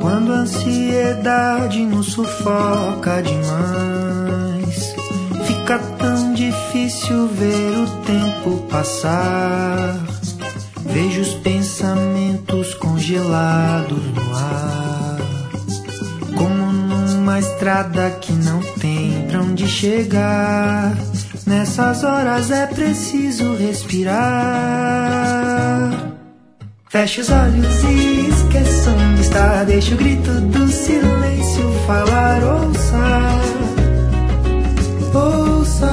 Quando a ansiedade nos sufoca demais, fica tão difícil ver o tempo passar. Vejo os pensamentos congelados no ar, como numa estrada que não tem pra onde chegar. Nessas horas é preciso respirar. Feche os olhos e esqueça onde está. Deixe o grito do silêncio falar. Ouça, ouça.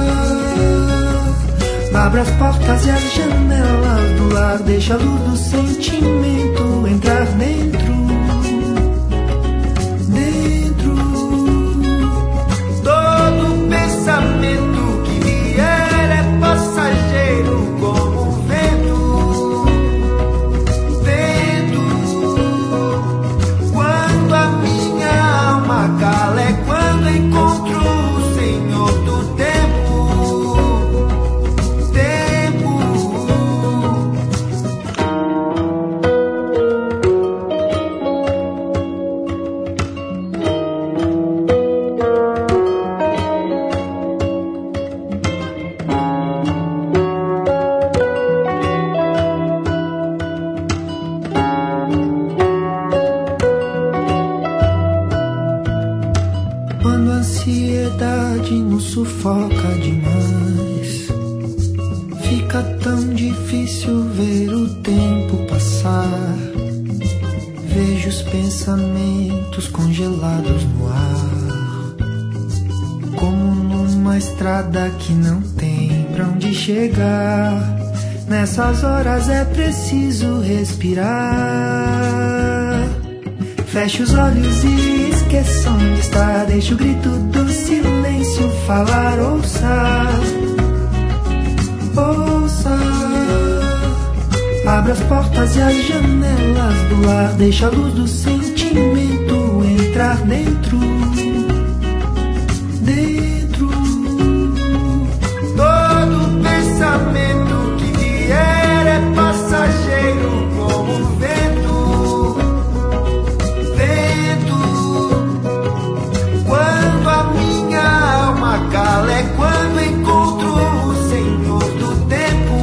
Abra as portas e as janelas do lar. Deixa a luz do sentimento entrar dentro. Dentro. Todo pensamento que vier é passageiro como o vento. Vento. Quando a minha alma cala é quando encontro o Senhor do tempo. Quando a ansiedade nos sufoca demais, fica tão difícil ver o tempo passar. Vejo os pensamentos congelados no ar, como numa estrada que não tem pra onde chegar. Nessas horas é preciso respirar. Feche os olhos e esqueça onde está. Deixe o grito do silêncio falar. Ouça, ouça. Abra as portas e as janelas do lar. Deixa a luz do sentimento entrar dentro. Dentro. Todo pensamento que vier é passageiro como o vento. Cala é quando encontro o Senhor do tempo.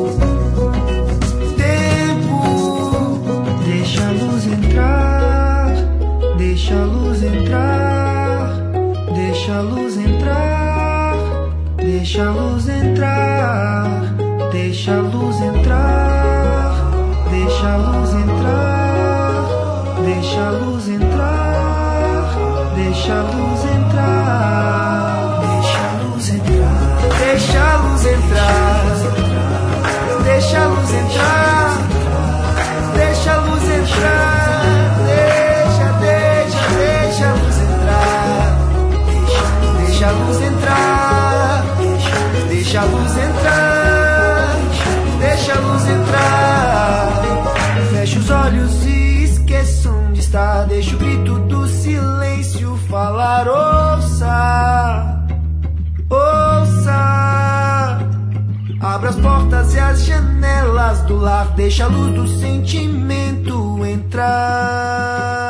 Tempo. Deixa a luz entrar. Deixa a luz entrar. Deixa a luz entrar. Deixa a luz entrar. Deixa a luz entrar. Deixa a luz entrar. Deixa a luz entrar. Deixa a luz entrar. Deixa a luz entrar, deixa a luz entrar, deixa a luz entrar, deixa a luz entrar, deixa a luz entrar, deixa a luz entrar, deixa a luz entrar. Feche os olhos e esqueça onde está. Deixa o grito do silêncio falar. Ouça. Ouça, abra as portas e as janelas do lar. Deixa a luz do sentimento entrar.